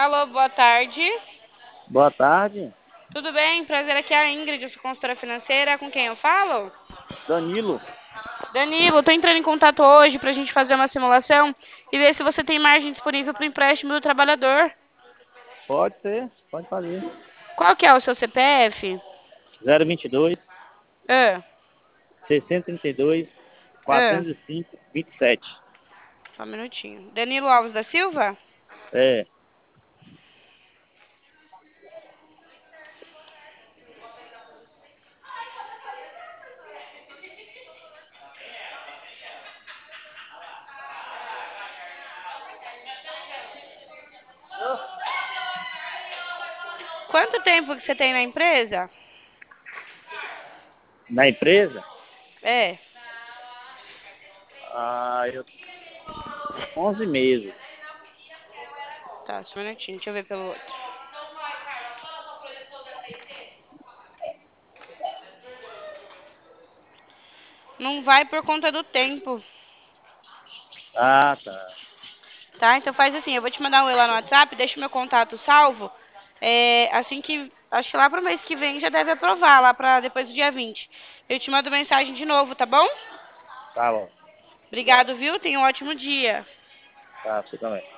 Alô, boa tarde. Boa tarde, Tudo bem? Prazer, aqui é a Ingrid, eu sou consultora financeira. Com quem eu falo? Danilo. Danilo, estou entrando em contato hoje para a gente fazer uma simulação e ver se você tem margem disponível para o empréstimo do trabalhador. Pode ser, pode fazer. Qual que é o seu CPF? 022 Ah, 632 ah, 405 27. só um minutinho. Danilo Alves da Silva? É, Quanto tempo que você tem na empresa? na empresa, É, eu 11 meses. tá, só um minutinho, deixa eu ver pelo outro. Não vai por conta do tempo, Ah, tá. tá? Então faz assim, eu vou te mandar um e lá no WhatsApp, deixa o meu contato salvo. Assim que, acho que lá pro mês que vem já deve aprovar, lá para depois do dia 20. Eu te mando mensagem de novo, tá bom? Tá bom. Obrigado, viu? Tenha um ótimo dia. Tá, você também.